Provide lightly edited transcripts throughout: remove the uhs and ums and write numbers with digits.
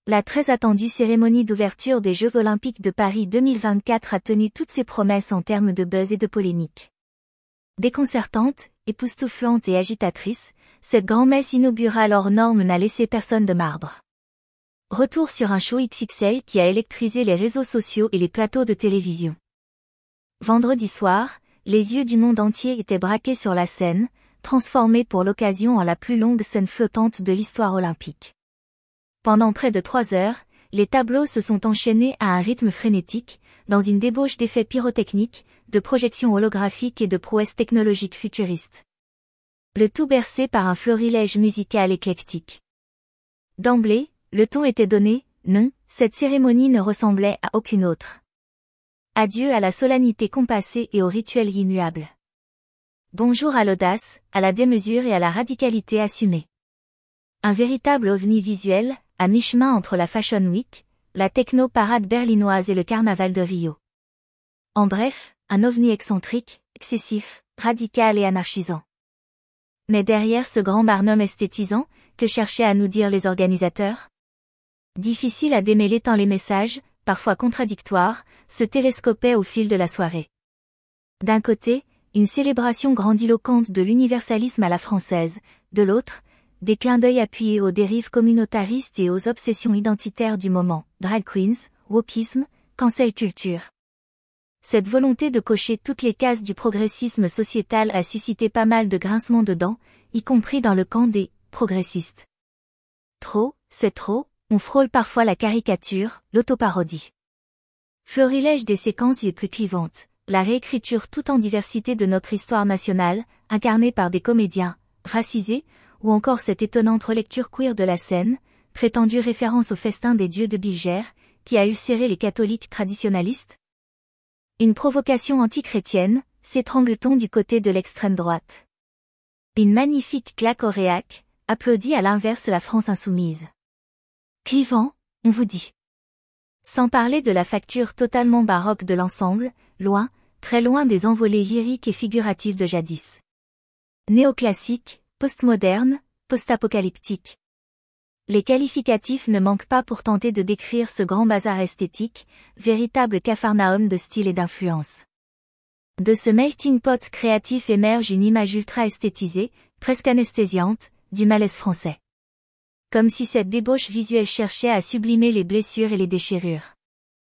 La très attendue cérémonie d'ouverture des Jeux Olympiques de Paris 2024 a tenu toutes ses promesses en termes de buzz et de polémique. Déconcertante, époustouflante et agitatrice, cette grand-messe inaugurale hors norme n'a laissé personne de marbre. Retour sur un show XXL qui a électrisé les réseaux sociaux et les plateaux de télévision. Vendredi soir, les yeux du monde entier étaient braqués sur la scène, transformée pour l'occasion en la plus longue scène flottante de l'histoire olympique. Pendant près de 3 heures, les tableaux se sont enchaînés à un rythme frénétique, dans une débauche d'effets pyrotechniques, de projections holographiques et de prouesses technologiques futuristes. Le tout bercé par un florilège musical éclectique. D'emblée, le ton était donné, non, cette cérémonie ne ressemblait à aucune autre. Adieu à la solennité compassée et au rituel immuable. Bonjour à l'audace, à la démesure et à la radicalité assumée. Un véritable ovni visuel, à mi-chemin entre la Fashion Week, la techno-parade berlinoise et le carnaval de Rio. En bref, un ovni excentrique, excessif, radical et anarchisant. Mais derrière ce grand barnum esthétisant, que cherchaient à nous dire les organisateurs? Difficile à démêler tant les messages, parfois contradictoires, se télescopaient au fil de la soirée. D'un côté, une célébration grandiloquente de l'universalisme à la française, de l'autre, des clins d'œil appuyés aux dérives communautaristes et aux obsessions identitaires du moment, drag queens, wokisme, cancel culture. Cette volonté de cocher toutes les cases du progressisme sociétal a suscité pas mal de grincements de dents, y compris dans le camp des progressistes. Trop, c'est trop, on frôle parfois la caricature, l'autoparodie. Florilège des séquences les plus clivantes, la réécriture tout en diversité de notre histoire nationale, incarnée par des comédiens, racisés, ou encore cette étonnante relecture queer de la scène, prétendue référence au festin des dieux de Bilger, qui a ulcéré les catholiques traditionalistes. Une provocation antichrétienne, s'étrangle-t-on du côté de l'extrême droite. Une magnifique claque au réac, applaudit à l'inverse la France insoumise. Clivant, on vous dit. Sans parler de la facture totalement baroque de l'ensemble, loin, très loin des envolées lyriques et figuratives de jadis. Néoclassique, postmoderne, post-apocalyptique. Les qualificatifs ne manquent pas pour tenter de décrire ce grand bazar esthétique, véritable capharnaüm de style et d'influence. De ce melting pot créatif émerge une image ultra esthétisée, presque anesthésiante, du malaise français. Comme si cette débauche visuelle cherchait à sublimer les blessures et les déchirures.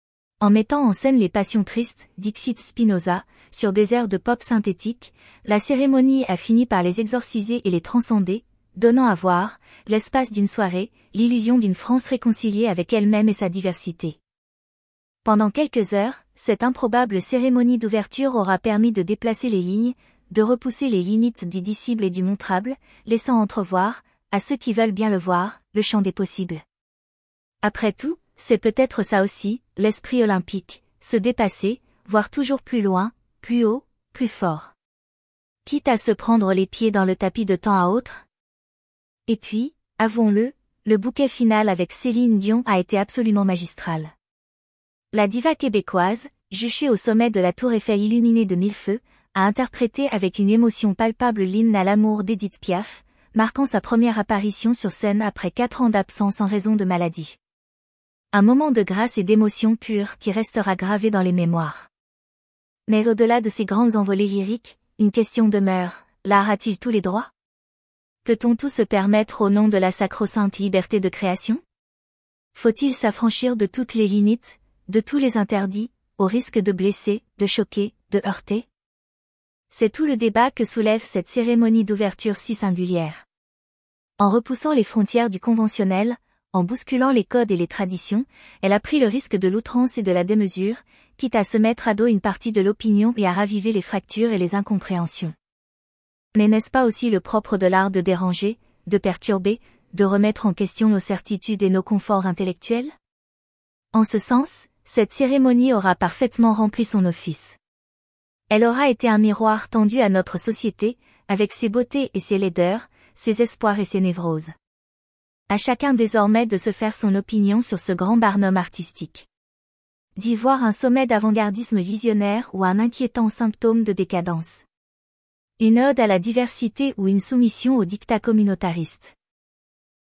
En mettant en scène les passions tristes, dixit Spinoza, sur des airs de pop synthétique, la cérémonie a fini par les exorciser et les transcender, donnant à voir, l'espace d'une soirée, l'illusion d'une France réconciliée avec elle-même et sa diversité. Pendant quelques heures, cette improbable cérémonie d'ouverture aura permis de déplacer les lignes, de repousser les limites du dissible et du montrable, laissant entrevoir, à ceux qui veulent bien le voir, le champ des possibles. Après tout, c'est peut-être ça aussi, l'esprit olympique, se dépasser, voir toujours plus loin, plus haut, plus fort. Quitte à se prendre les pieds dans le tapis de temps à autre. Et puis, avouons-le, le bouquet final avec Céline Dion a été absolument magistral. La diva québécoise, juchée au sommet de la tour Eiffel illuminée de 1000 feux, a interprété avec une émotion palpable l'hymne à l'amour d'Édith Piaf, marquant sa première apparition sur scène après 4 ans d'absence en raison de maladie. Un moment de grâce et d'émotion pure qui restera gravé dans les mémoires. Mais au-delà de ces grandes envolées lyriques, une question demeure, l'art a-t-il tous les droits? Peut-on tout se permettre au nom de la sacro-sainte liberté de création? Faut-il s'affranchir de toutes les limites, de tous les interdits, au risque de blesser, de choquer, de heurter? C'est tout le débat que soulève cette cérémonie d'ouverture si singulière. En repoussant les frontières du conventionnel, en bousculant les codes et les traditions, elle a pris le risque de l'outrance et de la démesure, quitte à se mettre à dos une partie de l'opinion et à raviver les fractures et les incompréhensions. Mais n'est-ce pas aussi le propre de l'art de déranger, de perturber, de remettre en question nos certitudes et nos conforts intellectuels? En ce sens, cette cérémonie aura parfaitement rempli son office. Elle aura été un miroir tendu à notre société, avec ses beautés et ses laideurs, ses espoirs et ses névroses. À chacun désormais de se faire son opinion sur ce grand barnum artistique. D'y voir un sommet d'avant-gardisme visionnaire ou un inquiétant symptôme de décadence. Une ode à la diversité ou une soumission au diktat communautariste.